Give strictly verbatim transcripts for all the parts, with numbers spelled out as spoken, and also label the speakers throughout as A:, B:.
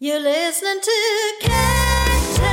A: You're listening to Cat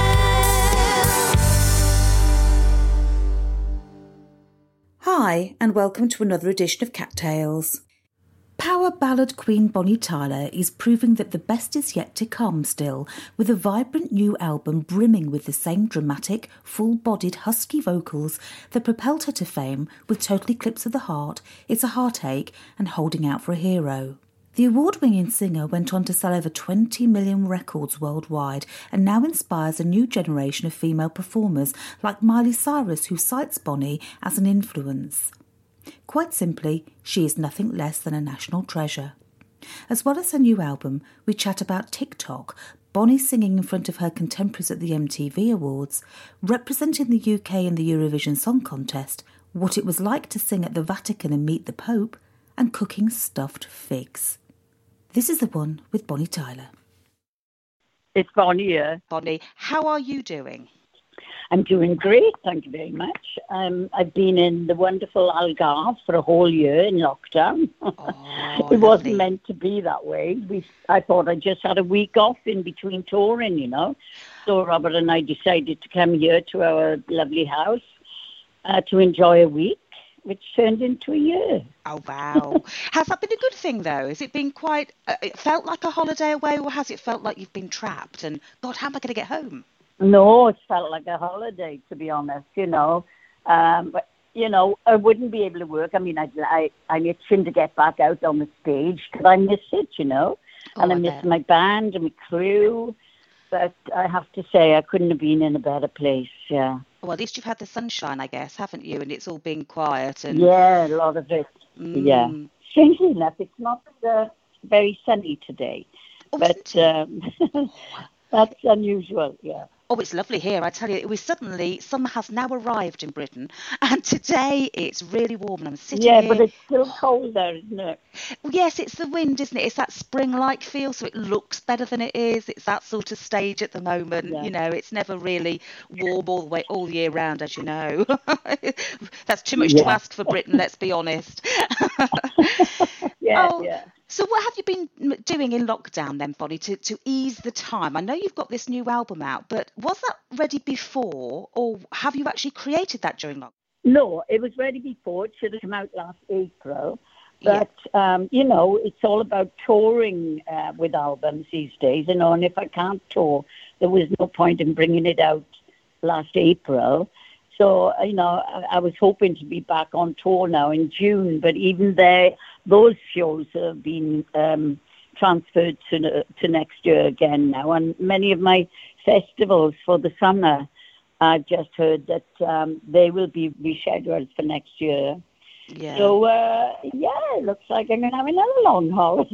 B: Hi, and welcome to another edition of Cat Tales. Power ballad queen Bonnie Tyler is proving that the best is yet to come still, with a vibrant new album brimming with the same dramatic, full-bodied husky vocals that propelled her to fame with Total Eclipse of the Heart, It's a Heartache and Holding Out for a Hero. The award-winning singer went on to sell over twenty million records worldwide and now inspires a new generation of female performers like Miley Cyrus, who cites Bonnie as an influence. Quite simply, she is nothing less than a national treasure. As well as her new album, we chat about TikTok, Bonnie singing in front of her contemporaries at the M T V Awards, representing the U K in the Eurovision Song Contest, what it was like to sing at the Vatican and meet the Pope, and cooking stuffed figs. This is the one with Bonnie Tyler.
C: It's Bonnie here.
D: Bonnie, how are you doing?
C: I'm doing great, thank you very much. Um, I've been in the wonderful Algarve for a whole year in lockdown.
D: Oh,
C: it
D: lovely.
C: wasn't meant to be that way. We, I thought I just had a week off in between touring, you know. So Robert and I decided to come here to our lovely house uh, to enjoy a week, which turned into a year.
D: Oh, wow. Has that been a good thing, though? Has it been quite, uh, it felt like a holiday away, or has it felt like you've been trapped and, God, how am I going to get home?
C: No, it felt like a holiday, to be honest, you know. Um, but, you know, I wouldn't be able to work. I mean, I, I, I'm itching to get back out on the stage because I miss it, you know.
D: Oh,
C: and I,
D: I
C: miss
D: bet.
C: my band and my crew. But I have to say, I couldn't have been in a better place, yeah.
D: Well, at least you've had the sunshine, I guess, haven't you? And it's all been quiet. And
C: Yeah, a lot of it,
D: Mm.
C: yeah. Strangely enough, it's not uh, very sunny today.
D: Oh,
C: But um, that's unusual, yeah.
D: Oh, it's lovely here. I tell you, it was suddenly, summer has now arrived in Britain, and today it's really warm, and I'm sitting
C: Yeah,
D: here.
C: but it's still cold there, isn't it?
D: Well, yes, it's the wind, isn't it? It's that spring-like feel, so it looks better than it is. It's that sort of stage at the moment.
C: Yeah.
D: You know, it's never really warm all the way, all year round, as you know. That's too much to
C: Yeah.
D: ask for Britain, let's be honest.
C: Yeah,
D: Oh,
C: yeah.
D: So what have you been m- doing in lockdown then, Bonnie, to, to ease the time? I know you've got this new album out, but was that ready before, or have you actually created that during lockdown?
C: No, it was ready before. It should have come out last April.
D: Yeah.
C: But, um, you know, it's all about touring uh, with albums these days, you know, and if I can't tour, there was no point in bringing it out last April. So, you know, I, I was hoping to be back on tour now in June, but even there, those shows have been um, transferred to, to next year again now. And many of my festivals for the summer, I've just heard that um, they will be rescheduled for next year.
D: Yeah.
C: So, uh, yeah, it looks like I'm going to have another long holiday.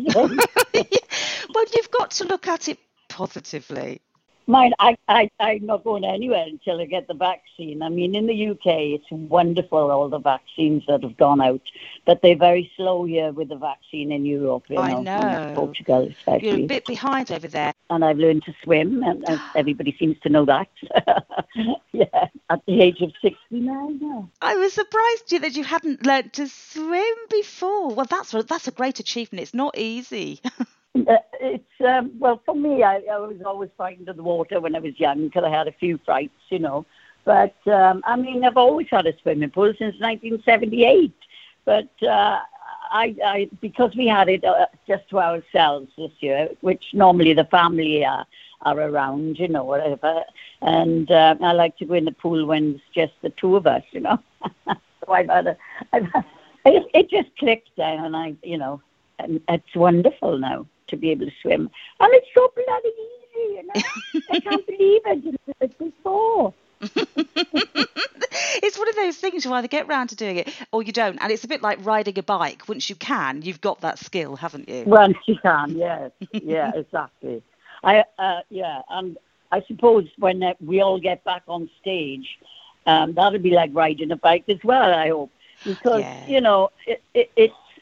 D: Well, you've got to look at it positively.
C: Mine, I, I, I'm not going anywhere until I get the vaccine. I mean, in the U K, it's wonderful, all the vaccines that have gone out. But they're very slow here with the vaccine in Europe, you
D: I
C: know,
D: know.
C: in Portugal especially.
D: You're a bit behind over there.
C: And I've learned to swim, and, and everybody seems to know that. Yeah, at the age of sixty-nine now.
D: I was surprised you that you hadn't learnt to swim before. Well, that's a, that's a great achievement. It's not easy.
C: Uh, it's, um, well, for me, I, I was always frightened of the water when I was young because I had a few frights, you know. But, um, I mean, I've always had a swimming pool since nineteen seventy-eight. But uh, I, I, because we had it uh, just to ourselves this year, which normally the family are, are around, you know, whatever. And uh, I like to go in the pool when it's just the two of us, you know. So I've had a, I've had, it, it just clicked down, and I, you know, and it's wonderful now to be able to swim. And it's so bloody easy, you know. I can't believe I didn't do it before.
D: It's one of those things you either get round to doing it or you don't. And it's a bit like riding a bike. Once you can, you've got that skill, haven't you?
C: Once you can, yes. Yeah, exactly. I, uh, yeah, and I suppose when uh, we all get back on stage, um, that'll be like riding a bike as well, I hope. Because,
D: Yeah.
C: you know, it, it, it's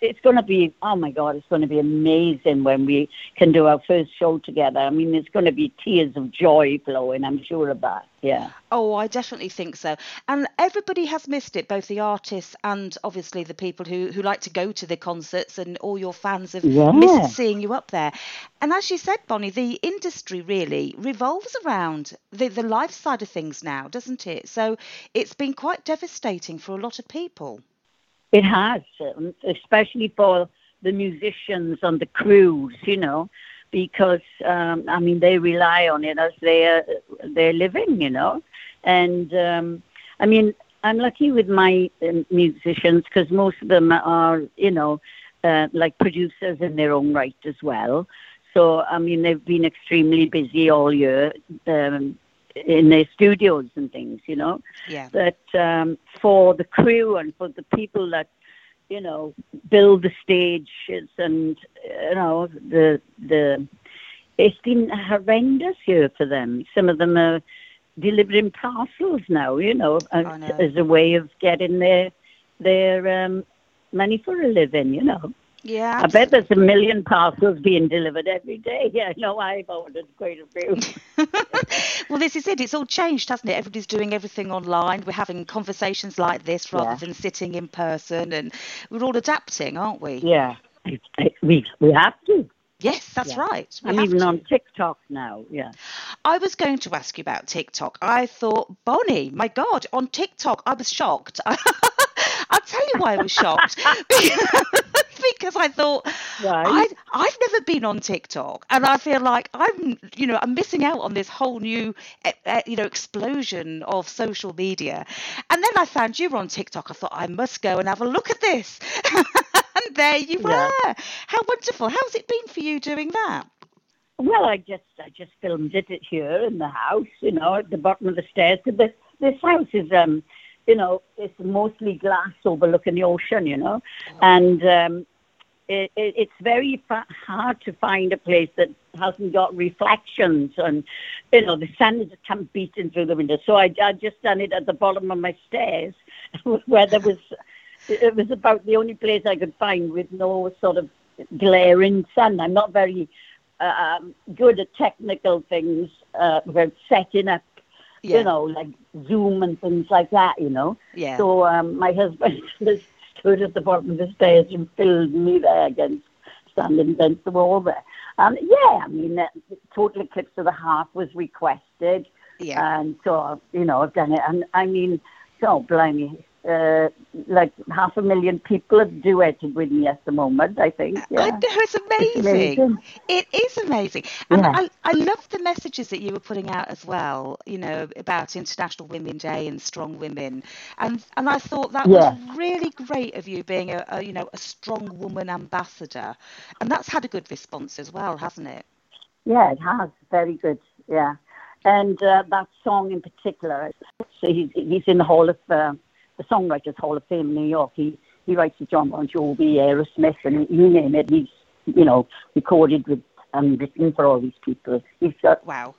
C: it's going to be, oh my God, it's going to be amazing when we can do our first show together. I mean, there's going to be tears of joy flowing, I'm sure of that. Yeah.
D: Oh, I definitely think so. And everybody has missed it, both the artists and obviously the people who, who like to go to the concerts, and all your fans have
C: Yeah.
D: missed seeing you up there. And as you said, Bonnie, the industry really revolves around the, the life side of things now, doesn't it? So it's been quite devastating for a lot of people.
C: It has, um, especially for the musicians and the crews, you know, because, um, I mean, they rely on it as their, their living, you know. And, um, I mean, I'm lucky with my um, musicians because most of them are, you know, uh, like producers in their own right as well. So, I mean, they've been extremely busy all year um, in their studios and things, you know.
D: Yeah.
C: But um, for the crew and for the people that, you know, build the stages and, you know, the the it's been a horrendous year for them. Some of them are delivering parcels now, you know,
D: I know.
C: as a way of getting their their um, money for a living, you know.
D: Yeah,
C: I bet there's a million parcels being delivered every day. Yeah, no, I've ordered quite a few.
D: Well, this is it. It's all changed, hasn't it? Everybody's doing everything online. We're having conversations like this rather
C: Yeah.
D: than sitting in person, and we're all adapting, aren't we?
C: Yeah, I, I, we we have to.
D: Yes, that's
C: Yeah.
D: right. We
C: I'm
D: have
C: even
D: to.
C: on TikTok now. Yeah.
D: I was going to ask you about TikTok. I thought, Bonnie, my God, on TikTok, I was shocked. I'll tell you why I was shocked. Because I thought,
C: Right.
D: I, I've never been on TikTok, and I feel like I'm, you know, I'm missing out on this whole new, uh, you know, explosion of social media. And then I found you were on TikTok. I thought, I must go and have a look at this. And there you
C: Yeah.
D: were. How wonderful. How's it been for you doing that?
C: Well, I just I just filmed it here in the house, you know, at the bottom of the stairs. This this house is um, you know, it's mostly glass overlooking the ocean, you know, and um, it, it, it's very fa- hard to find a place that hasn't got reflections, and you know, the sun is come beating through the window. So I I just done it at the bottom of my stairs, where there was it was about the only place I could find with no sort of glaring sun. I'm not very um, good at technical things, uh, about setting up,
D: Yeah.
C: you know, like Zoom and things like that, you know.
D: Yeah.
C: So um, my husband just stood at the bottom of the stairs and filmed me there against, standing against the wall there. And yeah, I mean, uh, Total Eclipse of the Heart was requested.
D: Yeah.
C: And so, you know, I've done it. And I mean, so blimey, uh, like half a million people have duetted with me at the moment, I think. Yeah.
D: I know, it's amazing.
C: amazing.
D: It is amazing. And
C: Yeah.
D: I, I love the messages that you were putting out as well, you know, about International Women's Day and strong women. And and I thought that
C: Yeah.
D: was really great of you being a, a, you know, a strong woman ambassador. And that's had a good response as well, hasn't it?
C: Yeah, it has. Very good. Yeah. And uh, that song in particular, so he's, he's in the Hall of, uh, the Songwriters Hall of Fame in New York. He he writes with John Bon Jovi, Aerosmith, and you name it. He's, you know, recorded with and written for all these people. He's got
D: Wow.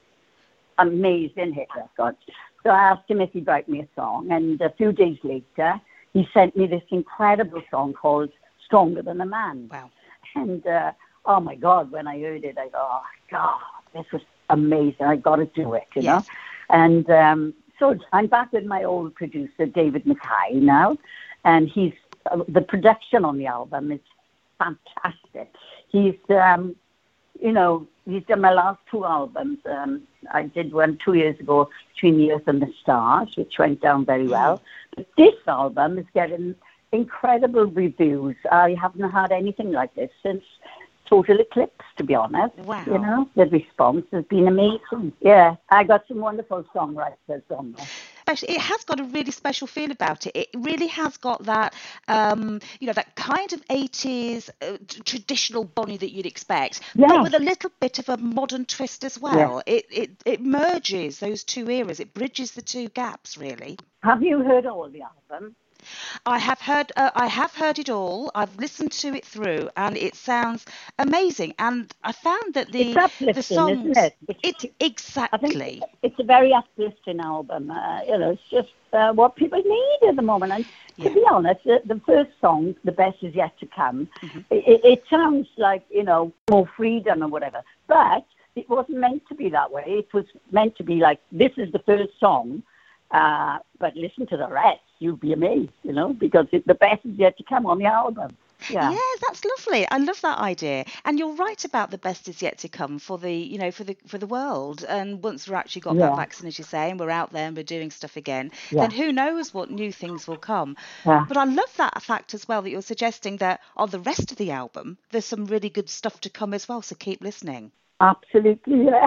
C: amazing hit records. So I asked him if he'd write me a song, and a few days later, he sent me this incredible song called Stronger Than a Man.
D: Wow.
C: And, uh, oh, my God, when I heard it, I thought, oh, God, this was amazing. I got to do it, you
D: Yes.
C: know. And um, so I'm back with my old producer, David Mackay, now. And he's uh, the production on the album is fantastic. He's, um, you know, he's done my last two albums. Um, I did one two years ago, Between the Earth and the Stars, which went down very well. But this album is getting incredible reviews. I haven't had anything like this since Total Eclipse, to be honest.
D: Wow.
C: You know, the response has been amazing. Yeah, I got some wonderful songwriters on there.
D: Actually, it has got a really special feel about it. It really has got that, um, you know, that kind of eighties uh, t- traditional Bonnie that you'd expect,
C: Yeah.
D: but with a little bit of a modern twist as well. It, it it merges those two eras. It bridges the two gaps, really.
C: Have you heard all the album?
D: I have heard uh, I have heard it all. I've listened to it through, and it sounds amazing. And I found that the
C: It's uplifting,
D: the songs,
C: isn't it? Which,
D: it
C: I think
D: exactly.
C: it's a very uplifting album. Uh, you know, it's just uh, what people need at the moment. And
D: Yeah.
C: to be honest, the, the first song, "The Best Is Yet to Come,"
D: Mm-hmm.
C: it, it sounds like, you know, more freedom or whatever. But it wasn't meant to be that way. It was meant to be like, this is the first song, uh, but listen to the rest. You'll be amazed, you know, because it, the best is yet to come on the album. Yeah.
D: Yeah, that's lovely. I love that idea. And you're right about the best is yet to come for the, you know, for the for the world. And once we've actually got that
C: Yeah.
D: vaccine, as you say, and we're out there and we're doing stuff again,
C: Yeah.
D: then who knows what new things will come.
C: Yeah.
D: But I love that fact as well that you're suggesting that on the rest of the album, there's some really good stuff to come as well. So keep listening.
C: Absolutely, yeah.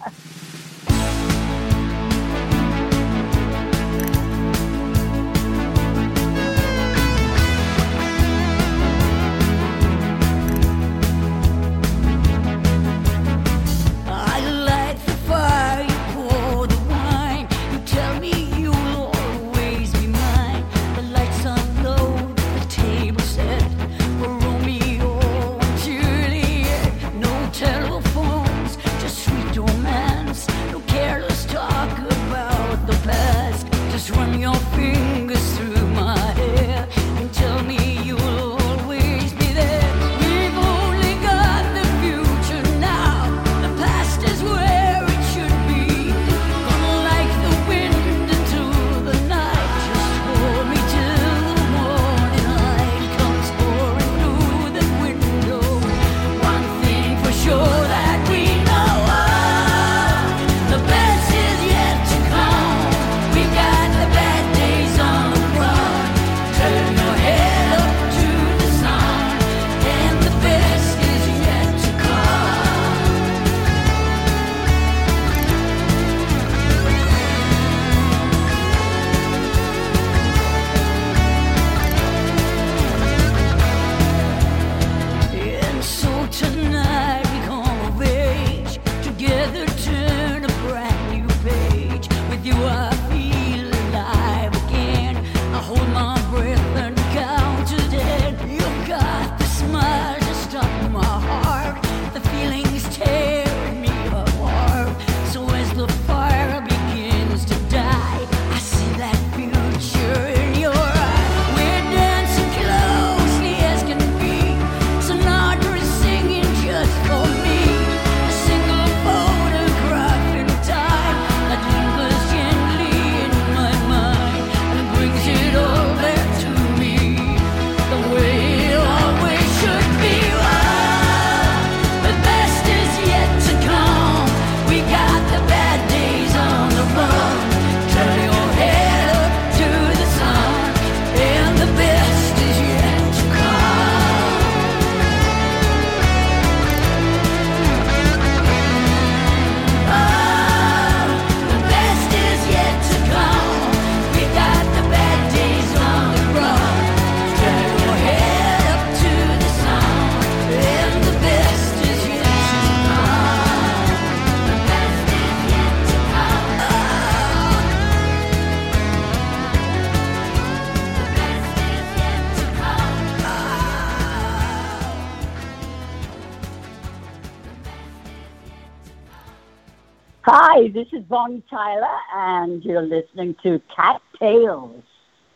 E: I light the fire, you pour the wine. You tell me you'll always be mine. The lights are low, the table set for Romeo and Juliet. No telephones, just sweet romance. No careless talk about the past. Just run your fingers through my hair and tell me you'll always be there. We've only got the future now. The past is where it should be. Gonna like the wind into the night. Just hold me till the morning light comes pouring through the window. One thing for sure that we know of, the best is yet to come. We got the bad days on the run. Turn your head up to the sun, and the best is yet to come. And so tonight we come of age, together turn a brand new page. With you I feel alive again. I hold my breath and count to ten. You've got the smile just stop my heart. The feelings tear me apart. So as the fire begins to die, I see that future in your eyes. We're dancing closely as can be. Sinatra is singing just for me. A single photograph in time that lingers gently in my mind and brings it all back to me the way it always should be. Ah, the best is yet to come. We got the bad days on the run. Turn your head up to the sun, and the best is yet to come. Ah, the best is yet to come. We got the bad days on the run. Turn your head up to the sun, and the best is yet to come. The best is yet to come. Ah, the best is yet to come.
C: Hi, this is Bonnie Tyler, and you're listening to Cat Tales.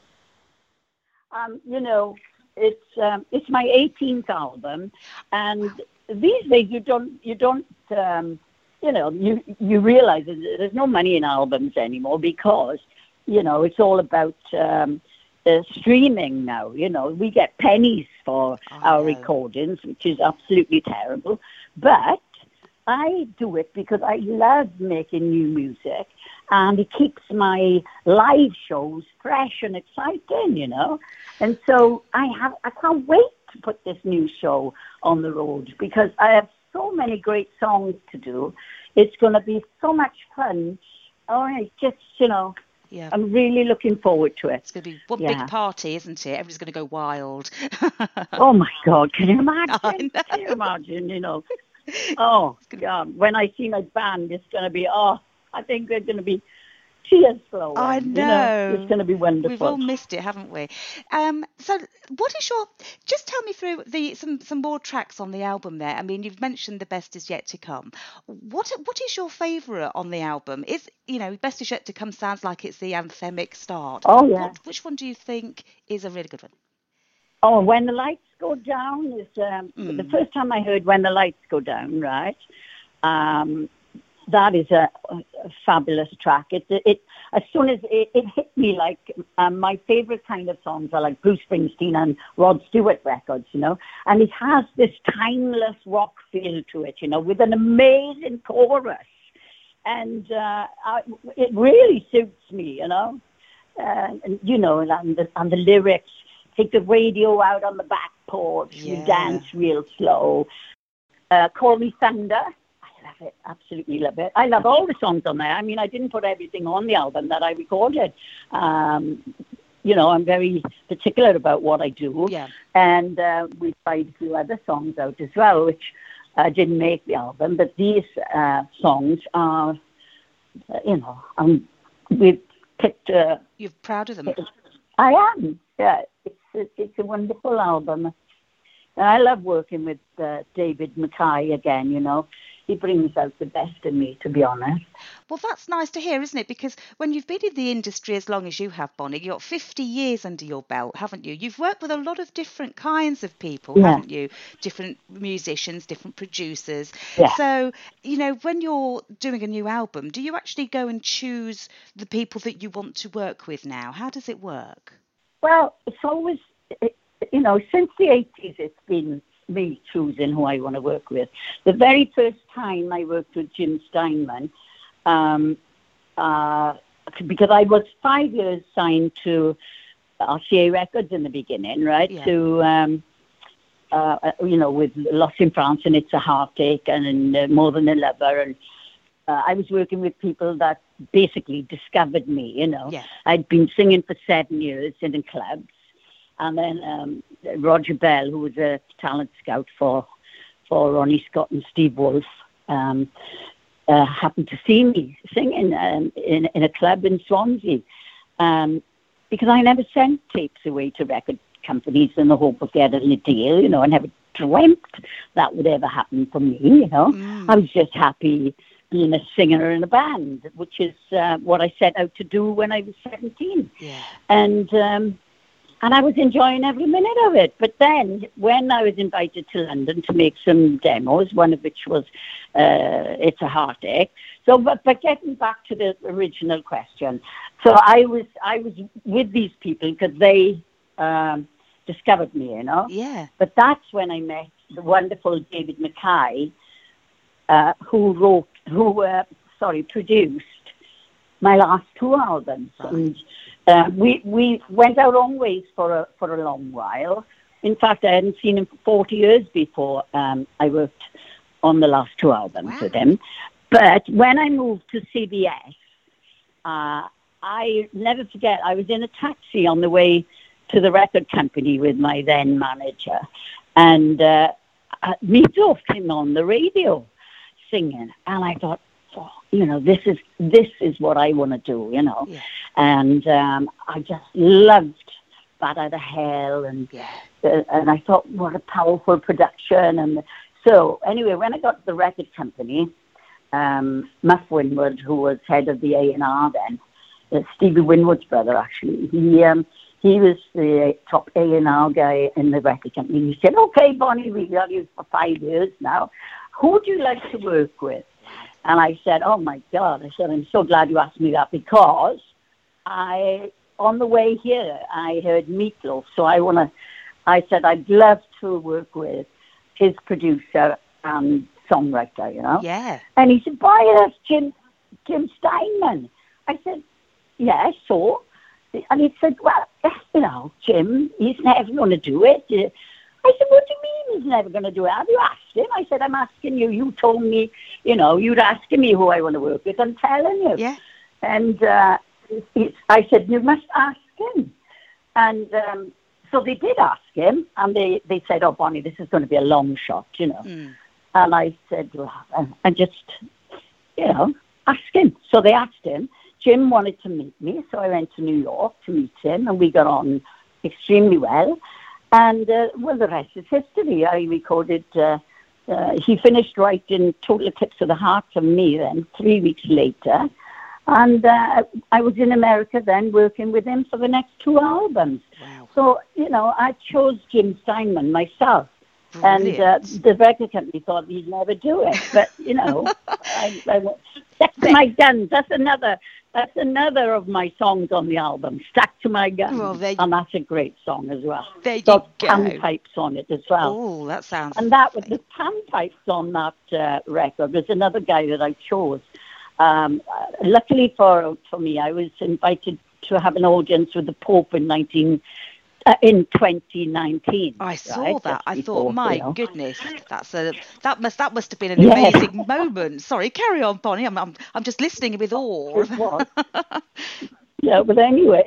C: Um, you know, it's um, it's my eighteenth album, and these days you don't you don't um, you know you you realize that there's no money in albums anymore because you know it's all about um, uh, streaming now. You know, we get pennies for
D: I
C: our
D: know.
C: recordings, which is absolutely terrible, but I do it because I love making new music, and it keeps my live shows fresh and exciting, you know. And so I have, I can't wait to put this new show on the road because I have so many great songs to do. It's going to be so much fun. Oh, it's just, you know,
D: Yeah.
C: I'm really looking forward to it.
D: It's going to be one
C: Yeah.
D: big party, isn't it? Everybody's going to go wild.
C: Oh my God, can you imagine?
D: I know.
C: Can you imagine, you know? Oh, God, when I see my band, it's going to be, oh, I think they're going to be tears flowing.
D: I
C: You
D: know.
C: It's going to be wonderful.
D: We've all missed it, haven't we? Um, so, what is your? Just tell me through the some some more tracks on the album there. I mean, you've mentioned The Best Is Yet to Come. What what is your favourite on the album? Is you know, Best Is Yet to Come sounds like it's the anthemic start.
C: Oh, yeah.
D: What, which one do you think is a really good one?
C: Oh, When the Lights Go Down is um,
D: Mm.
C: the first time I heard When the Lights Go Down, right? Um, that is a, a fabulous track. It, it as soon as it, it hit me, like um, my favorite kind of songs are like Bruce Springsteen and Rod Stewart records, you know. And it has this timeless rock feel to it, you know, with an amazing chorus, and uh, I, it really suits me, you know. Uh, and you know, and the, and the lyrics. Take the radio out on the back porch.
D: Yeah.
C: We dance real slow. Uh, Call Me Thunder. I love it. Absolutely love it. I love all the songs on there. I mean, I didn't put everything on the album that I recorded. Um, you know, I'm very particular about what I do.
D: Yeah.
C: And uh, we tried a few other songs out as well, which uh, didn't make the album. But these uh, songs are, uh, you know, um, we've picked... Uh,
D: You're proud of them?
C: I am, yeah. It's a, it's a wonderful album. And I love working with uh, David Mackay again, you know. He brings out the best in me, to be honest.
D: Well, that's nice to hear, isn't it? Because when you've been in the industry as long as you have, Bonnie, you've got fifty years under your belt, haven't you? You've worked with a lot of different kinds of people,
C: Yeah.
D: haven't you? Different musicians, different producers.
C: Yeah.
D: So, you know, when you're doing a new album, do you actually go and choose the people that you want to work with now? How does it work?
C: Well, it's always, it, you know, since the eighties, it's been me choosing who I want to work with. The very first time I worked with Jim Steinman, um, uh, because I was five years signed to R C A Records in the beginning, right?
D: Yeah.
C: To, um, uh, you know, with Lost in France and It's a Heartache and uh, More Than a Lover. And uh, I was working with people that basically discovered me, you know.
D: Yeah.
C: I'd been singing for seven years in, in clubs. And then um, Roger Bell, who was a talent scout for for Ronnie Scott and Steve Wolf, um, uh, happened to see me singing um, in, in a club in Swansea. Um, because I never sent tapes away to record companies in the hope of getting a deal, you know. I never dreamt that would ever happen for me, you know.
D: Mm.
C: I was just happy being a singer in a band, which is uh, what I set out to do when I was seventeen.
D: Yeah.
C: And... Um, And I was enjoying every minute of it. But then, when I was invited to London to make some demos, one of which was uh, It's a Heartache. So, but, but getting back to the original question, so I was I was with these people because they um, discovered me, you know.
D: Yeah.
C: But that's when I met the wonderful David Mackay, uh, who wrote, who uh, sorry, produced my last two albums.
D: Right.
C: And, Uh, we we went our own ways for a for a long while. In fact, I hadn't seen him for forty years before um, I worked on the last two albums
D: Wow.
C: with him. But when I moved to C B S, uh, I never forget. I was in a taxi on the way to the record company with my then manager, and uh, uh, Meatloaf came on the radio singing, and I thought, oh, you know, this is this is what I want to do, you know.
D: Yeah.
C: And um, I just loved Bad Out of Hell, and
D: Yeah.
C: uh, and I thought, what a powerful production. And so, anyway, when I got to the record company, um, Muff Winwood, who was head of the A and R then, uh, Stevie Winwood's brother, actually, he um, he was the top A and R guy in the record company. He said, okay, Bonnie, we've got you for five years now. Who would you like to work with? And I said, oh, my God. I said, I'm so glad you asked me that, because I, on the way here, I heard Meatloaf. So I want to, I said, I'd love to work with his producer and songwriter, you know.
D: Yeah.
C: And he said, boy, that's Jim, Jim Steinman. I said, yeah, so. And he said, well, you know, Jim, he's never going to do it. I said, what do you mean he's never going to do it? Have you asked him? I said, I'm asking you. You told me, you know, you're asking me who I want to work with. I'm telling you.
D: Yeah.
C: And uh, it's, I said, you must ask him. And um, so they did ask him, and they, they said, oh, Bonnie, this is going to be a long shot, you know.
D: Mm.
C: And I said, well, and just, you know, ask him. So they asked him. Jim wanted to meet me, so I went to New York to meet him, and we got on extremely well. And, uh, well, the rest is history. I recorded, uh, uh, he finished writing Total Eclipse of the Heart for me then, three weeks later. And uh, I was in America then working with him for the next two albums.
D: Wow.
C: So, you know, I chose Jim Steinman myself.
D: Brilliant.
C: And uh, the record company thought he'd never do it. But, you know, I, I stuck to my guns. That's another that's another of my songs on the album, Stuck to My Guns.
D: Well, there you-
C: and that's a great song as well.
D: There you
C: Got
D: go.
C: panpipes on it as well.
D: Oh, that sounds.
C: And that was
D: lovely.
C: the panpipes on that uh, record. There's another guy that I chose. Um, uh, luckily for for me, I was invited to have an audience with the Pope in nineteen uh, in twenty nineteen.
D: I saw
C: right?
D: that.
C: Just
D: I
C: before,
D: thought, my
C: you know.
D: goodness, that's a that must that must have been an
C: Yeah.
D: amazing moment. Sorry, carry on, Bonnie. I'm I'm, I'm just listening with awe.
C: It was. Yeah, but anyway,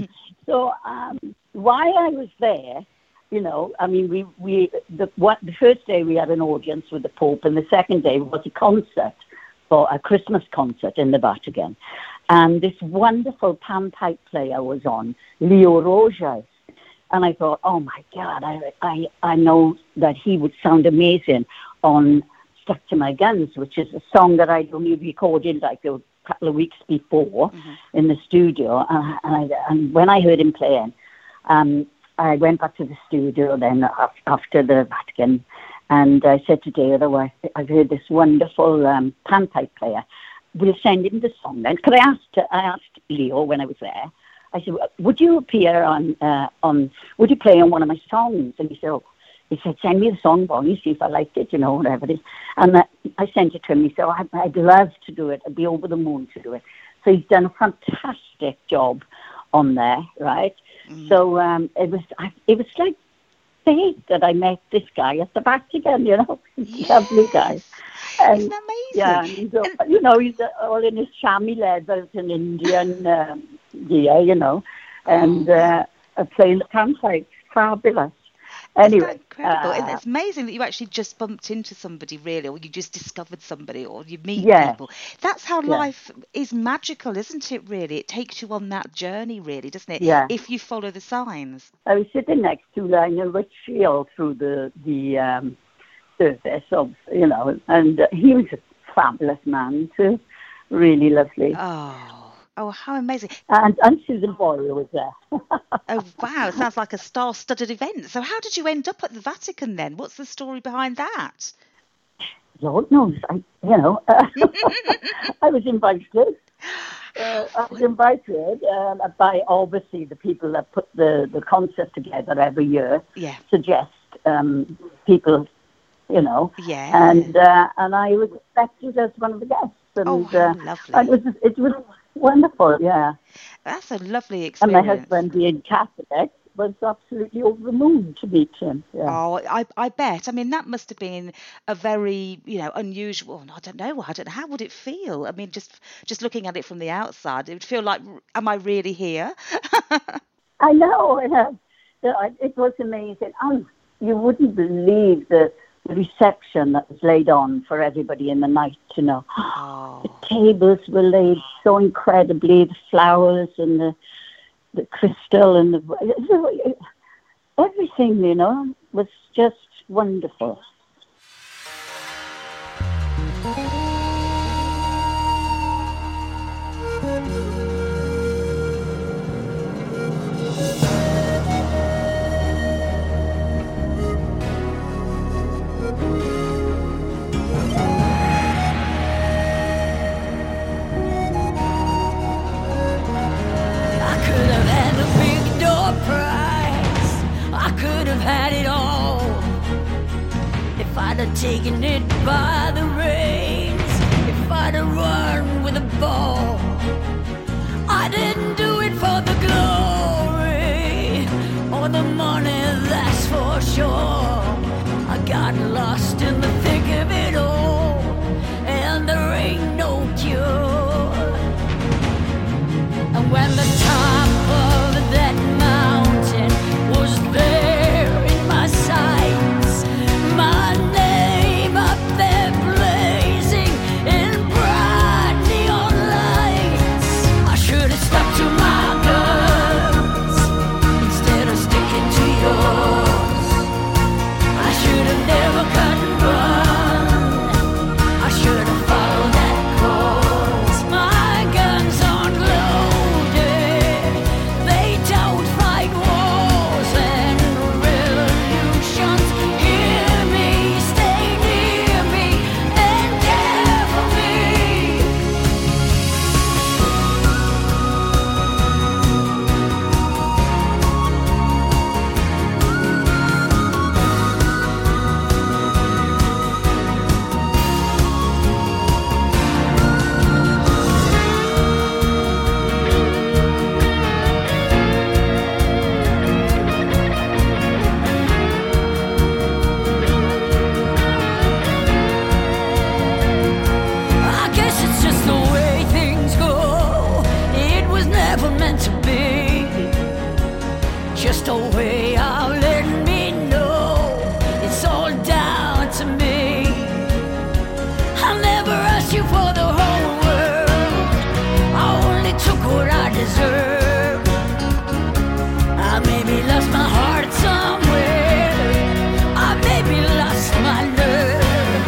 C: so um, while I was there, you know, I mean, we we the what the first day we had an audience with the Pope, and the second day was a concert. For a Christmas concert in the Vatican. And this wonderful panpipe player was on, Leo Rojas. And I thought, oh my God, I, I, I know that he would sound amazing on Stuck to My Guns, which is a song that I'd only recorded like a couple of weeks before mm-hmm. in the studio. And, and, I, and when I heard him playing, um, I went back to the studio then after the Vatican. And I said to David, oh, I've heard this wonderful um, panpipe player. We'll send him the song then. Because I asked, I asked Leo when I was there, I said, would you appear on, uh, on, would you play on one of my songs? And he said, oh, he said, send me the song, Bonnie, see if I liked it, you know, whatever it is. And uh, I sent it to him. He said, oh, I'd, I'd love to do it. I'd be over the moon to do it. So he's done a fantastic job on there, right? Mm. So um, it was, I, it was like, fate that I met this guy at the Vatican, you know,
D: yes.
C: Lovely guy. And,
D: Isn't that amazing?
C: Yeah, and he's, all, you know, he's all in his chamois leather, an Indian um, gear, you know, and uh, playing the panpipe, fabulous. Anyway,
D: Isn't that incredible?
C: uh,
D: And it's amazing that you actually just bumped into somebody, really, or you just discovered somebody, or you meet
C: yeah.
D: people. That's how
C: yeah.
D: life is magical, isn't it, really? It takes you on that journey, really, doesn't it?
C: Yeah.
D: If you follow the signs.
C: I was sitting next to Lionel Richie through the, the um, service, of, you know, and uh, he was a fabulous man, too. Really lovely.
D: Oh. Oh, how amazing.
C: And, and Susan Boyle was there.
D: Oh, wow. It sounds like a star-studded event. So how did you end up at the Vatican then? What's the story behind that?
C: Lord knows. I, you know, uh, I was invited. Uh, I was invited um, by, obviously, the people that put the, the concert together every year.
D: Yeah.
C: Suggest um, people, you know.
D: Yeah.
C: And uh, and I was expected as one of the guests. And,
D: oh, how
C: uh,
D: lovely.
C: It was, it was wonderful, yeah.
D: That's a lovely experience.
C: And my husband, being Catholic, was absolutely over the moon to meet him. Yeah.
D: Oh, I, I bet. I mean, that must have been a very, you know, unusual. I don't know. I don't know. How would it feel? I mean, just just looking at it from the outside, it would feel like, am I really here?
C: I know. It, uh, it was amazing. Oh, you wouldn't believe the reception that was laid on for everybody in the night, you know.
D: Oh.
C: The tables were laid so incredibly, the flowers and the the crystal and the everything, you know, was just wonderful.
E: Had it all if I'd have taken it by the reins, if I'd have run with a ball. I didn't do it for the glory or the money, that's for sure. I got lost in the thick of it all, and there ain't no cure. And when the top of that mountain was there, sights, my name up there blazing in bright neon lights. deserve. I maybe lost my heart somewhere. I maybe lost my nerve.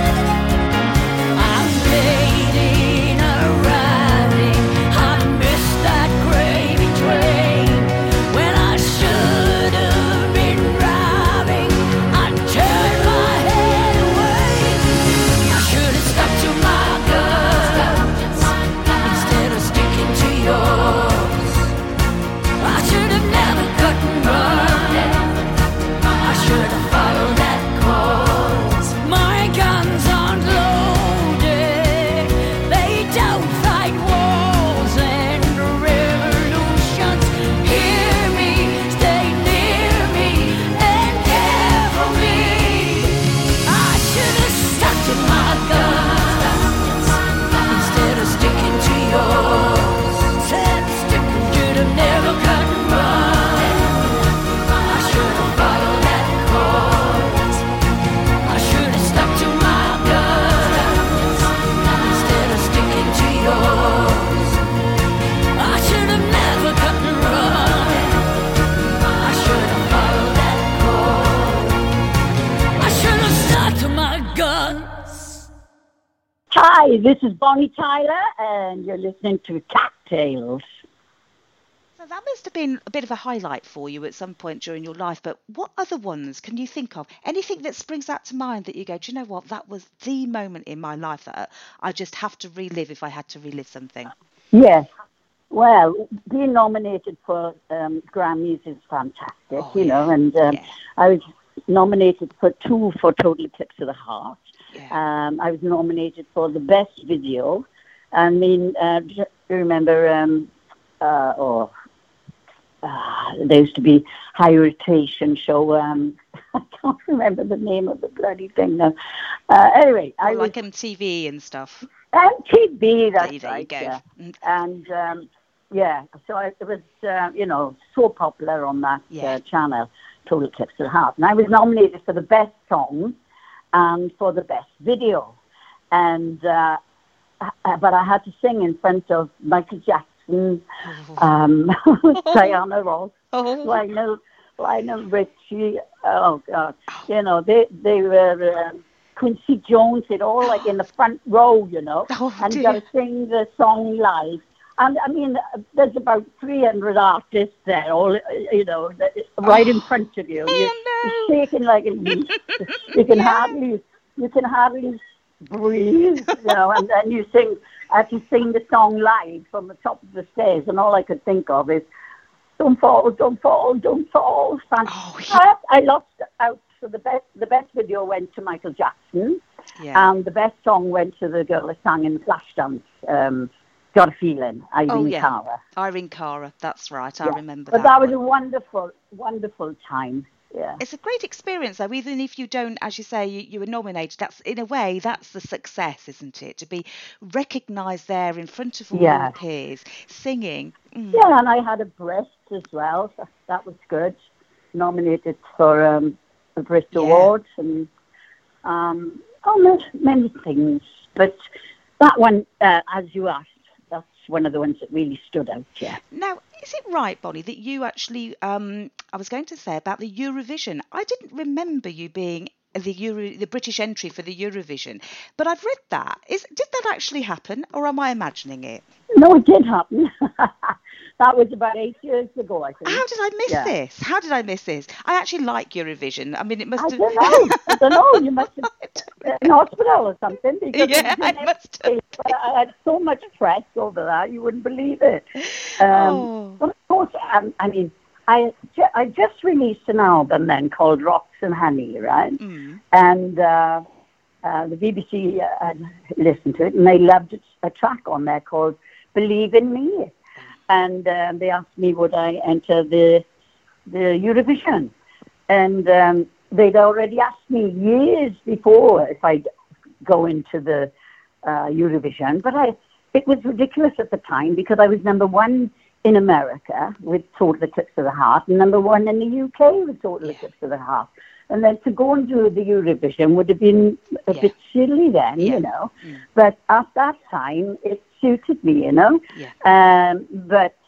E: I'm waiting, arriving. I missed that gravy train when I should have been driving. I turned my head away. I should have stuck to my guns instead of sticking to yours. I should have never cut and run. I should have followed that course. My guns aren't loaded. They don't fight wars and revolutions. Hear me, stay near me, and care for me. I should have stuck to my guns instead of sticking to yours. Said sticking, should have never cut and run. I should have followed that course. I should have stuck to my guns instead of sticking to yours. I should have never cut and run. I should have followed that course. I should have stuck to my guns.
C: Hi, this is Bonnie Tyler, and you're listening to Cattails.
D: So that must have been a bit of a highlight for you at some point during your life, but what other ones can you think of? Anything that springs out to mind that you go, do you know what, that was the moment in my life that I just have to relive if I had to relive something?
C: Yes. Well, being nominated for um, Grammys is fantastic,
D: Oh,
C: you
D: yeah.
C: know, and um,
D: Yeah.
C: I was nominated for two for Total Eclipse of the Heart.
D: Yeah.
C: Um, I was nominated for the best video. I mean, uh, do you remember, um, uh, oh, uh, there used to be High Rotation show. Um, I can't remember the name of the bloody thing now. Uh, anyway,
D: Or
C: I was
D: like M T V and stuff.
C: M T V, that's
D: There you- there you
C: right,
D: go.
C: yeah.
D: Mm.
C: And, um, yeah, so I, it was, uh, you know, so popular on that
D: Yeah.
C: uh, channel, Total Eclipse of the Heart. And I was nominated for the best song and for the best video. And, uh, I- but I had to sing in front of Michael Jackson, um, Diana Ross,
D: Oh,
C: Lionel, Lionel Richie, oh, God. You know, they, they were... Um, Quincy Jones, it all like in the front row, you know,
D: Oh,
C: and you
D: dear.
C: got to sing the song live. And I mean, there's about three hundred artists there, all you know, right in front of you. You're,
D: Oh,
C: you're shaking like a leaf. You can hardly, you can hardly breathe, you know. And then you sing, I had to sing the song live from the top of the stairs, and all I could think of is, "Don't fall, don't fall, don't fall." And
D: Oh,
C: I, I lost out. So the best, the best video went to Michael Jackson,
D: yeah.
C: and the best song went to the girl that sang in Flashdance, um, Got a Feeling, Irene
D: Oh, yeah.
C: Cara.
D: Irene Cara, that's right. I
C: Yeah.
D: remember
C: But
D: that.
C: that was
D: one.
C: a wonderful, wonderful time. Yeah.
D: It's a great experience, though. Even if you don't, as you say, you, you were nominated. That's in a way, that's the success, isn't it? To be recognised there in front of all
C: Yeah.
D: your peers, singing. Mm.
C: Yeah, and I had a Brit as well. So that was good. Nominated for um, the Brit
D: Yeah.
C: Awards and um, oh, there's many things. But that one, uh, as you asked, that's one of the ones that really stood out. Yeah.
D: Now, is it right, Bonnie, that you actually, um, I was going to say about the Eurovision. I didn't remember you being the Euro, the British entry for the Eurovision, but I've read that. Is did that actually happen, or am I imagining it?
C: No, it did happen. That was about eight years ago, I think.
D: How did I miss
C: Yeah.
D: this? How did I miss this? I actually like Eurovision. I mean, it must
C: I
D: have.
C: don't know. I don't know. You must have been in hospital or something. Because
D: Yeah,
C: it
D: I
C: was
D: must have.
C: But I had so much press over that, you wouldn't believe it. Um,
D: Oh.
C: But of course, um, I mean, I, ju- I just released an album then called Rocks and Honey, right?
D: Mm.
C: And uh, uh, the B B C uh, had listened to it, and they loved it, a track on there called Believe in Me. And um, they asked me would I enter the the Eurovision. And um, they'd already asked me years before if I'd go into the uh, Eurovision. But I, it was ridiculous at the time because I was number one in America with Total Eclipse of the Heart and number one in the U K with Total Eclipse of the Heart. And then to go and do the Eurovision would have been a
D: Yeah.
C: bit silly then,
D: Yeah.
C: you know.
D: Mm.
C: But at that time, it suited me, you know.
D: Yeah.
C: Um, but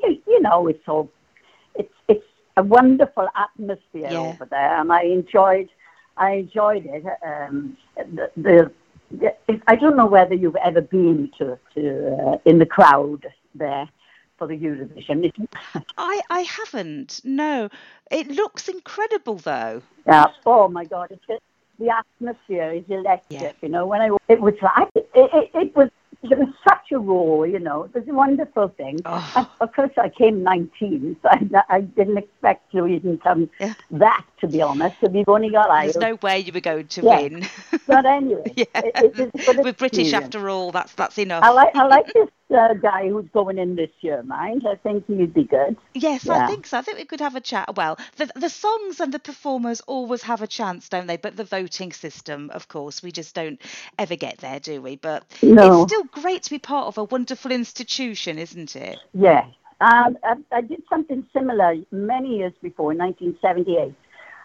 C: you, you know, it's all, it's it's a wonderful atmosphere
D: Yeah.
C: over there, and I enjoyed, I enjoyed it. Um, the, the, the I don't know whether you've ever been to to uh, in the crowd there for the Eurovision. It,
D: I I haven't. No, it looks incredible though.
C: yeah. Oh my God! It's just, the atmosphere is electric.
D: Yeah.
C: You know, when I it was like it, it, it was. It was such a roar, you know. It was a wonderful thing.
D: Oh.
C: And of course, I came nineteen, so I, I didn't expect to even come
D: Yeah.
C: that, to be honest. So we've only got
D: There's
C: I.
D: no way you were going to
C: Yeah.
D: win.
C: But anyway,
D: Yeah.
C: it, it, it's a good
D: We're British
C: experience.
D: after all. That's that's enough.
C: I like I like this uh, guy who's going in this year, mind. I think he'd be good.
D: Yes, I
C: Yeah.
D: think so. I think we could have a chat. Well, the the songs and the performers always have a chance, don't they? But the voting system, of course, we just don't ever get there, do we? But
C: No.
D: it's still great to be part of a wonderful institution, isn't it?
C: Yeah. Um, I, I did something similar many years before, in nineteen seventy-eight.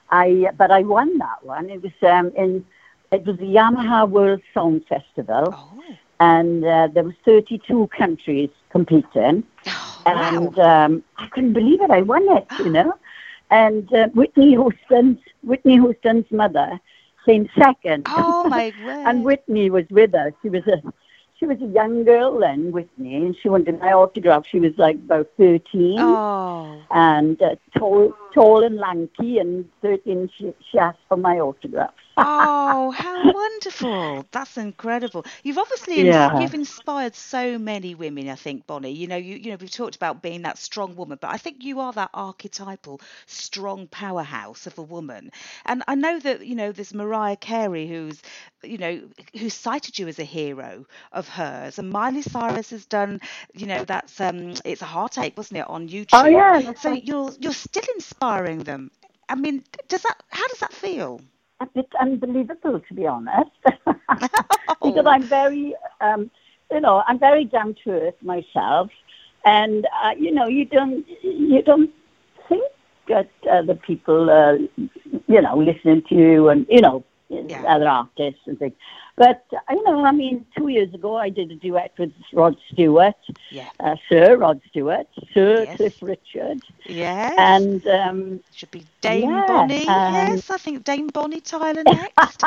C: I but I won that one. It was um, in it was the Yamaha World Song Festival,
D: Oh,
C: and uh, there was thirty-two countries competing.
D: oh wow.
C: And um, I couldn't believe it. I won it, you know. And uh, Whitney Houston's Whitney Houston's mother came second.
D: Oh my word.
C: And Whitney was with us. She was a she was a young girl then, Whitney, and she wanted my autograph. She was like about thirteen,
D: Oh,
C: and uh, tall, tall and lanky, and thirteen. She, she asked for my autograph.
D: oh, how wonderful! That's incredible. You've obviously ins-
C: Yeah.
D: you've inspired so many women. I think, Bonnie. You know, you you know, we've talked about being that strong woman, but I think you are that archetypal strong powerhouse of a woman. And I know that you know there's Mariah Carey, who's you know who cited you as a hero of hers, and Miley Cyrus has done. You know, that's um, it's a heartache, wasn't it, on YouTube?
C: Oh yeah, that's
D: So
C: right.
D: you're you're still inspiring them. I mean, does that? How does that feel?
C: A bit unbelievable, to be honest, because I'm very, um, you know, I'm very down to earth myself, and uh, you know, you don't, you don't think that other people, uh, you know, listening to you, and you know,
D: Yeah.
C: other artists and things. But uh, you know, I mean, two years ago, I did a duet with Rod Stewart,
D: Yeah.
C: uh, Sir Rod Stewart, Sir
D: Yes.
C: Cliff Richard,
D: Yes.
C: and. Um,
D: Should be Dame
C: yeah,
D: Bonnie.
C: um,
D: Yes, I think Dame Bonnie Tyler next.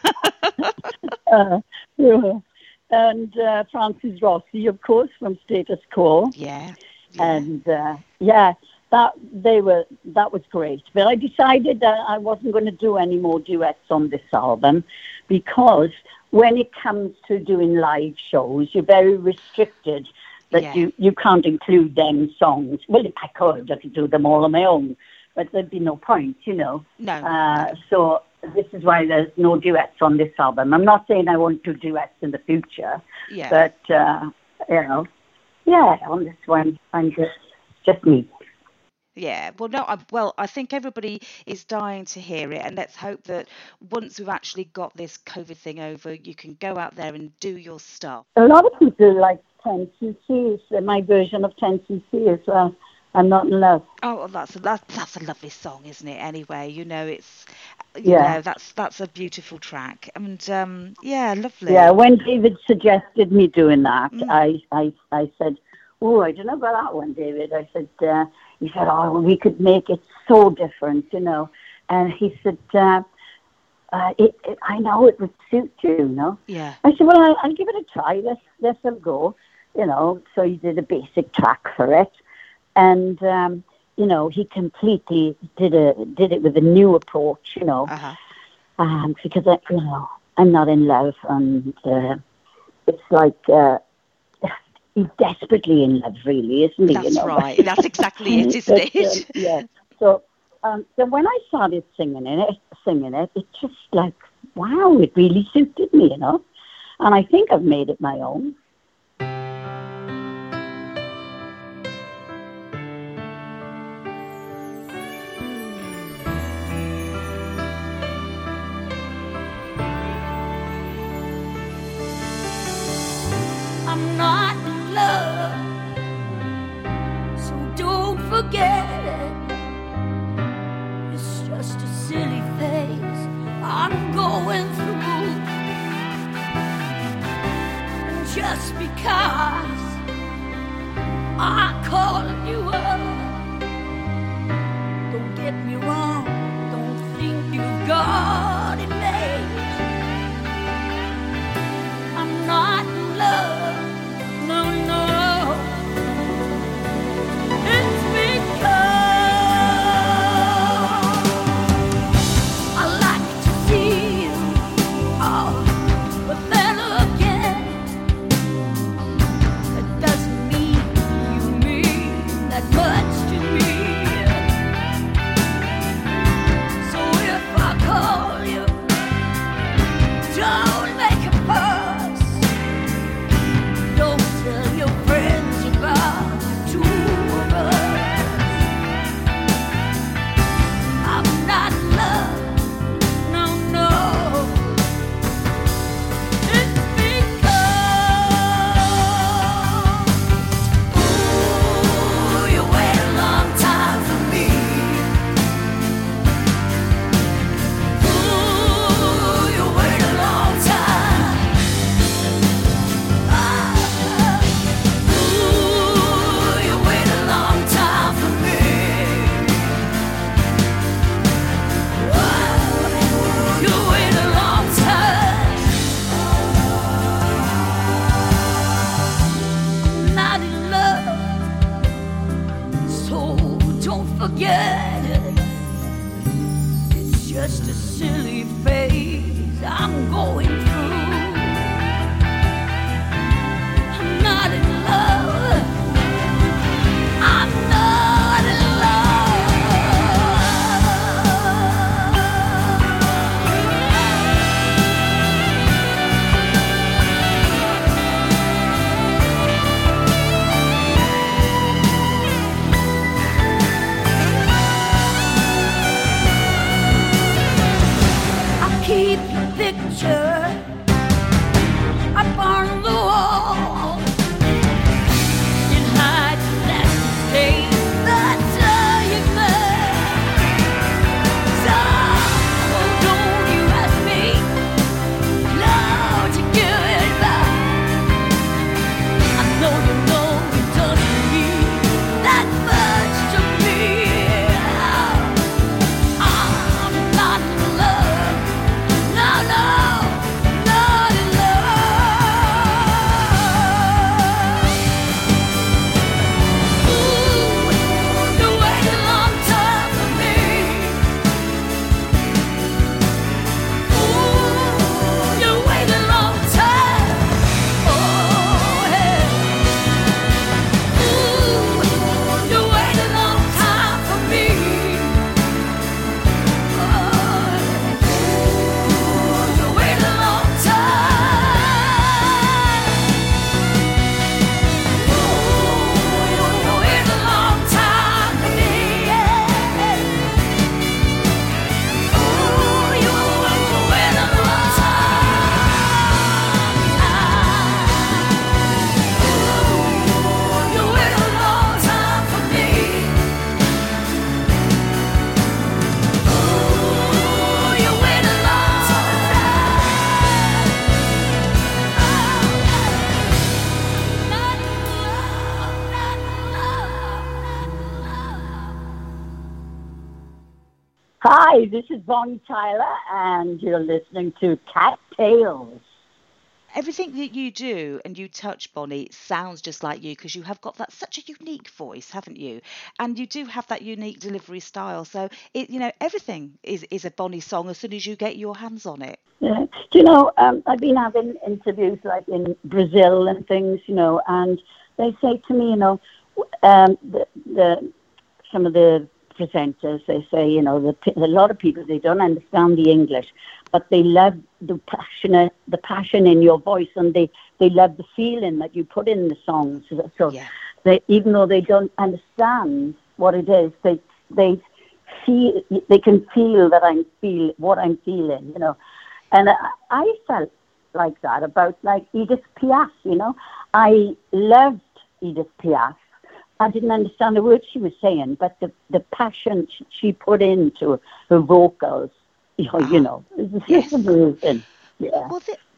C: uh, yeah. and uh, Francis Rossi, of course, from Status Quo,
D: yeah. yeah.
C: and uh, yeah, that they were that was great. But I decided that I wasn't going to do any more duets on this album because when it comes to doing live shows, you're very restricted that
D: Yeah.
C: you you can't include them songs. Well, if I could, I could do them all on my own, but there'd be no point, you know.
D: No.
C: Uh, so this is why there's no duets on this album. I'm not saying I won't do duets in the future,
D: yeah.
C: but, uh, you know, yeah, on this one, I'm just, just me.
D: Yeah, well, no, I, well, I think everybody is dying to hear it, and let's hope that once we've actually got this COVID thing over, you can go out there and do your stuff.
C: A lot of people like ten C C, my version of ten C C as well. I'm Not in Love.
D: Oh, well, that's a, that's that's a lovely song, isn't it? Anyway, you know, it's you
C: Yeah.
D: know that's that's a beautiful track, and um, yeah, lovely.
C: Yeah, when David suggested me doing that,
D: Mm.
C: I, I, I said, oh, I don't know about that one, David. I said, uh, he said, oh, well, we could make it so different, you know. And he said, uh, uh, it, it, I know it would suit you, you know.
D: Yeah.
C: I said, well, I'll, I'll give it a try. Let's, let's have a go, you know. So he did a basic track for it. And, um, you know, he completely did a did it with a new approach, you know.
D: Uh-huh.
C: Um, because, I, you know, I'm not in love. And uh, it's like uh, he's desperately in love, really, isn't he?
D: That's
C: you know?
D: right. That's exactly it, isn't
C: But,
D: it?
C: um, yeah. So, um, so when I started singing it, singing it, it just like, wow, it really suited me, you know. And I think I've made it my own.
E: I'm not in love, so don't forget it. It's just a silly phase I'm going through. And just because I call you up. Don't get me wrong, don't think you've got it made. I'm not in love, no, no. It's because I like to see you, oh, but then again, it doesn't mean you mean that much to me. So if I call you, don't make a fuss. Don't tell your friends about the two of us. I'm not in love, no, no. It's because, ooh, you wait a long time for me. Ooh, you wait a long time. Ah, ooh, you wait a long time for me. Wow, you wait a long time. Not in love, so don't forget it. It's just a silly phase I'm going through. I'm not in love. I'm not in I keep your picture up on the wall. It hides the lasting stain that's all you made. So don't you ask me, Lord, to give it back. I know you know it doesn't mean that much to me. I'm not in love, no, no, not in love. Ooh, you wait a long time for me. Ooh, you wait a long time. Oh, hey. Ooh, you wait a long time for me. Oh, you wait a long time. Ooh, you wait a long time for me. Ooh, you wait a long time. You wait a long time for me. Ooh, you wait a long time. Not in love, not in love, not in love.
C: Hi, this is Bonnie Tyler, and you're listening to Cat Tales.
D: Everything that you do and you touch, Bonnie, sounds just like you because you have got that such a unique voice, haven't you? And you do have that unique delivery style. So it, you know, everything is is a Bonnie song as soon as you get your hands on it.
C: Yeah. Do you know, um, I've been having interviews like in Brazil and things, you know, and they say to me, you know, um, the, the some of the presenters, they say, you know, the, a lot of people, they don't understand the English, but they love the passionate, the passion in your voice, and they, they love the feeling that you put in the songs. So
D: Yeah.
C: they, even though they don't understand what it is, they they feel, they can feel that I'm feel what I'm feeling, you know. And I, I felt like that about like Edith Piaf, you know. I loved Edith Piaf. I didn't understand the words she was saying, but the, the passion she put into her vocals, you know, you know, it's
D: Yes.
C: just amazing. Yeah.
D: Well, th- but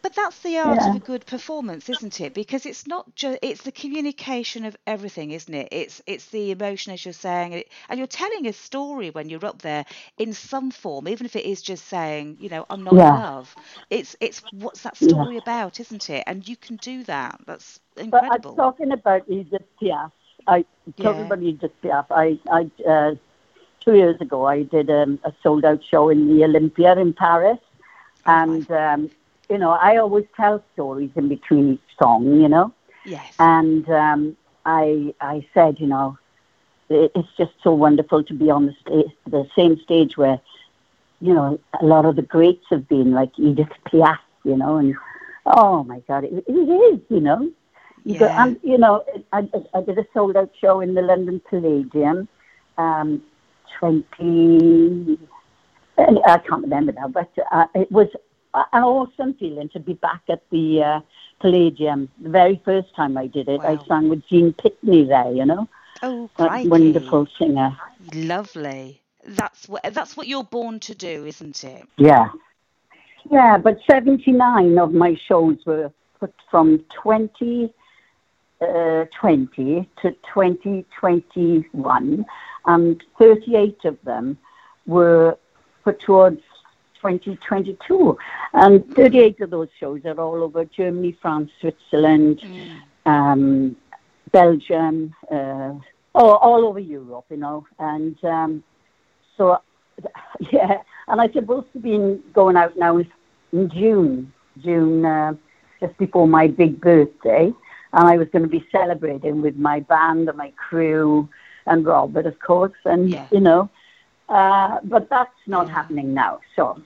D: But that's the art
C: Yeah.
D: of a good performance, isn't it? Because it's not just it's the communication of everything, isn't it? It's it's the emotion, as you're saying, and it- and you're telling a story when you're up there in some form, even if it is just saying, you know, I'm not in
C: Yeah.
D: love. It's it's what's that
C: Yeah.
D: story about, isn't it? And you can do that. That's
C: But I'm
D: incredible.
C: talking about Edith Piaf. I talking
D: Yeah.
C: about Edith Piaf. I, I uh, two years ago I did um, a sold out show in the Olympia in Paris,
D: Oh,
C: and um, you know I always tell stories in between each song, you know,
D: Yes.
C: and um, I I said, you know, it, it's just so wonderful to be on the sta- the same stage where, you know, a lot of the greats have been, like Edith Piaf, you know, and oh my God, it, it is, you know. You go,
D: Yeah.
C: and you know, I, I I did a sold out show in the London Palladium, um, twenty. I can't remember now, but uh, it was an awesome feeling to be back at the uh, Palladium. The very first time I did it, I
D: Wow.
C: sang with Jean Pitney there. You know,
D: Oh,
C: that
D: crikey.
C: wonderful singer.
D: Lovely. That's what that's what you're born to do, isn't it?
C: Yeah, yeah. But seventy-nine of my shows were put from twenty. Uh, twenty to twenty twenty-one, and thirty-eight of them were put towards twenty twenty-two. And thirty-eight of those shows are all over Germany, France, Switzerland,
D: Mm.
C: um, Belgium, uh, all, all over Europe, you know. And um, so, yeah, and I'm supposed to be going out now in June, June, uh, just before my big birthday. And I was going to be celebrating with my band and my crew and Robert, of course. And,
D: Yeah.
C: you know, uh, but that's not
D: Yeah.
C: happening now. So,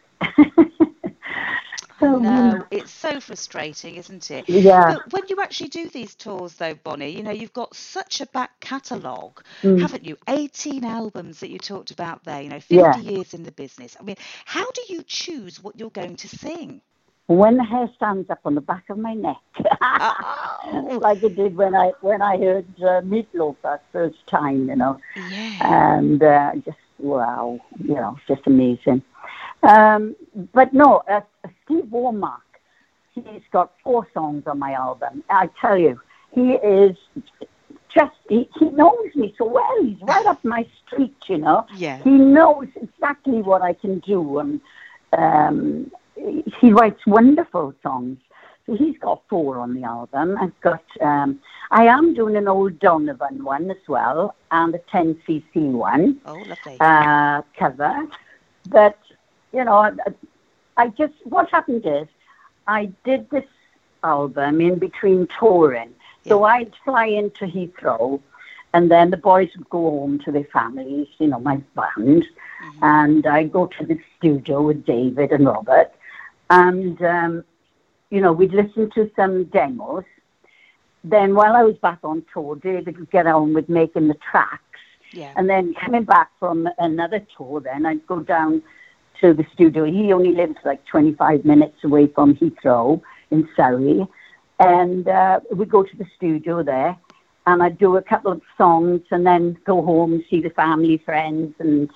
C: so
D: No, it's so frustrating, isn't it?
C: yeah.
D: But when you actually do these tours, though, Bonnie, you know, you've got such a back catalogue,
C: Mm.
D: haven't you? eighteen albums that you talked about there, you know,
C: Yeah.
D: fifty years in the business. I mean, how do you choose what you're going to sing?
C: When the hair stands up on the back of my neck,
D: Oh,
C: like it did when I when I heard uh, Meatloaf that first time, you know,
D: yeah.
C: and uh, just wow, you know, just amazing. Um, but no, uh, Steve Womack, he's got four songs on my album. I tell you, he is just he, he knows me so well. He's right up my street, you know.
D: Yeah.
C: He knows exactly what I can do, and um, he writes wonderful songs. So he's got four on the album. I've got, um, I am doing an old Donovan one as well, and a ten C C one
D: Oh, lovely.
C: uh, cover. But, you know, I, I just, what happened is, I did this album in between touring. So I'd fly into Heathrow, and then the boys would go home to their families, you know, my band, and I'd go to the studio with David and Robert, and, um, you know, we'd listen to some demos. Then while I was back on tour, David would get on with making the tracks.
D: Yeah.
C: And then coming back from another tour, then I'd go down to the studio. He only lives like twenty-five minutes away from Heathrow in Surrey. And uh, we'd go to the studio there, and I'd do a couple of songs and then go home, see the family, friends, and,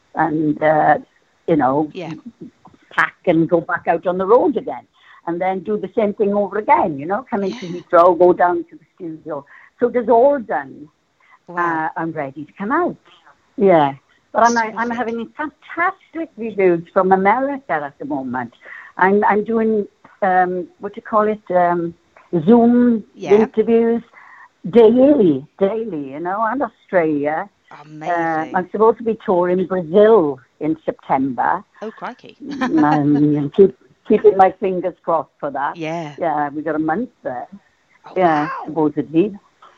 C: and uh, you know,
D: Yeah.
C: pack and go back out on the road again. And then do the same thing over again, you know, come into
D: Yeah.
C: Heathrow, go down to the studio. So it was all done.
D: Wow.
C: Uh, I'm ready to come out. Yeah. But I'm, I'm
D: Terrific.
C: having fantastic reviews from America at the moment. I'm, I'm doing, um, what do you call it, um, Zoom
D: Yeah.
C: interviews daily, daily, you know, and Australia.
D: Amazing.
C: Uh, I'm supposed to be touring Brazil in September.
D: Oh, crikey.
C: um, keep, keeping my fingers crossed for that.
D: Yeah.
C: Yeah, we got a month there.
D: Oh,
C: Yeah,
D: wow.
C: supposedly.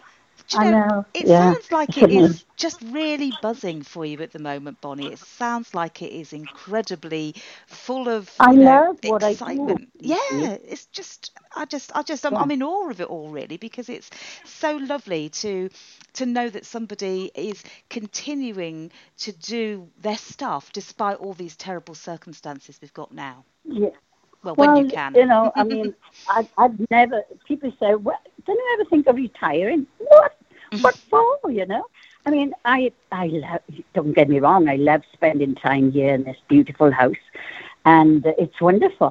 D: Do you
C: I
D: know,
C: know,
D: it
C: yeah.
D: sounds like it is just really buzzing for you at the moment, Bonnie. It sounds like it is incredibly full of
C: I
D: you know,
C: love what I do,
D: excitement.
C: you see.
D: Yeah, it's just, I just, I just, I'm,
C: Yeah.
D: I'm in awe of it all, really, because it's so lovely to to know that somebody is continuing to do their stuff despite all these terrible circumstances we've got now.
C: Yeah.
D: Well, when
C: Well,
D: you can.
C: you know, I mean, I, I'd never, people say, well, don't you ever think of retiring? What? What for, you know? I mean, I, I love, don't get me wrong, I love spending time here in this beautiful house, and uh, it's wonderful.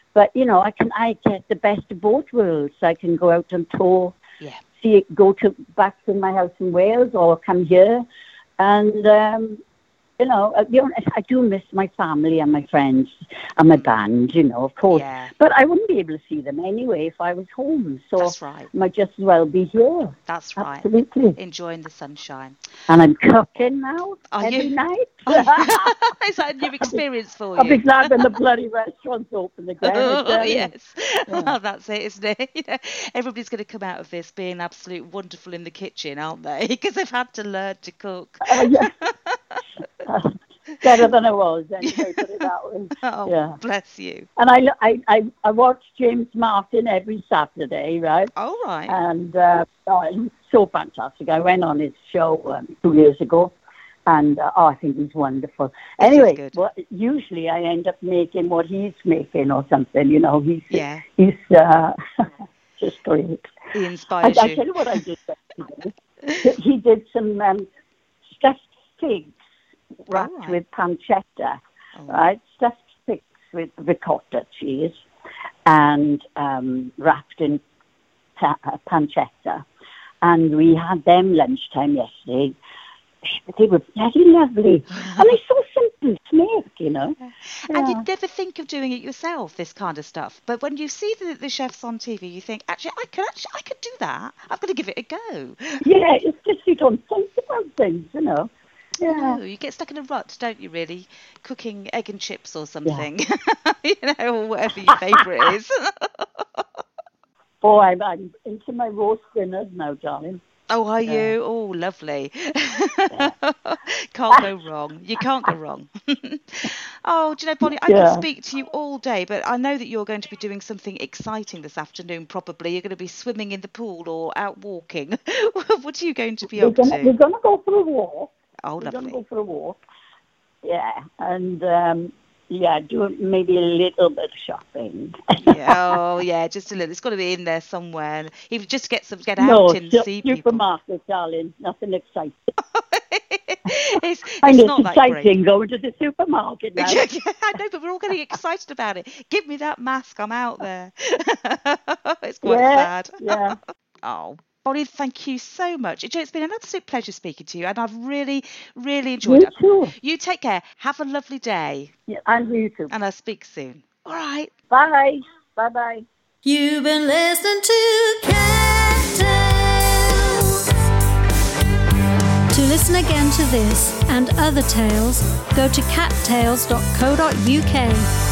C: But, you know, I can I get the best of both worlds. I can go out on tour,
D: Yeah.
C: see it, go to back to my house in Wales or come here. And, um, you know, uh, you know, I do miss my family and my friends and my band, you know, of course.
D: Yeah.
C: But I wouldn't be able to see them anyway if I was home. So
D: That's right.
C: I might just as well be here.
D: That's right.
C: Absolutely.
D: Enjoying the sunshine.
C: And I'm cooking now
D: Are
C: every
D: you?
C: night.
D: Is that a new experience for
C: I'll be
D: you?
C: glad when the bloody restaurant's open again. I
D: Oh,
C: tell you.
D: yes. Well, that's it, isn't it? You know, everybody's going to come out of this being absolute wonderful in the kitchen, aren't they? Because they've had to learn to cook.
C: Oh, yeah. Uh, better than I was, anyway, put it that way.
D: Oh,
C: Yeah.
D: bless you.
C: And I, I, I, I watch James Martin every Saturday, right?
D: All right.
C: And uh, oh, he's so fantastic. I went on his show um, two years ago, and uh, oh, I think he's wonderful.
D: This is
C: Anyway,
D: good.
C: well, usually I end up making what he's making or something. You know, he's
D: Yeah.
C: he's uh, just great.
D: He
C: I,
D: inspires
C: I
D: you.
C: tell you what I did yesterday. He did some um, stuffed figs wrapped
D: right.
C: with pancetta,
D: Oh.
C: right? Stuffed figs with ricotta cheese and um, wrapped in ta- uh, pancetta. And we had them lunchtime yesterday. They were very lovely. And they're so simple to make, you know.
D: And
C: Yeah.
D: you'd never think of doing it yourself, this kind of stuff. But when you see the, the chefs on T V, you think, actually, I could actually, I could do that. I've got to give it a go.
C: Yeah, it's just you don't think about things, you know. Yeah.
D: No, you get stuck in a rut, don't you, really? Cooking egg and chips or something, you know, or whatever your favourite is.
C: Oh, I'm, I'm into my roast dinners now, darling.
D: Oh, are
C: Yeah.
D: you? Oh, lovely. Can't go wrong. You can't go wrong. Oh, do you know, Bonnie, I
C: Yeah.
D: could speak to you all day, but I know that you're going to be doing something exciting this afternoon, probably. You're going to be swimming in the pool or out walking. What are you going to be
C: We're
D: up
C: gonna, we're
D: to?
C: gonna go for a walk.
D: Oh,
C: We're gonna
D: lovely.
C: go for a walk. Yeah, and um, yeah, do maybe a little bit of shopping.
D: Yeah, oh, yeah, just a little. It's got to be in there somewhere. Even just to get some, get
C: No,
D: out and
C: su-
D: see people.
C: supermarket, darling. Nothing exciting.
D: it's
C: I
D: it's
C: know
D: not
C: it's
D: that great.
C: exciting going to the supermarket now.
D: Yeah, yeah, I know, but we're all getting excited about it. Give me that mask, I'm out there. It's quite
C: yeah,
D: sad.
C: yeah.
D: Oh, Bonnie, thank you so much. It- It's been an absolute pleasure speaking to you, and I've really, really enjoyed
C: You
D: it.
C: too.
D: You take care. Have a lovely day,
C: Yeah, and you too.
D: and I'll speak soon. All right.
C: Bye. Bye. Bye.
A: You've been listening to Cat Tales. To listen again to this and other tales, go to cat tales dot co dot uk.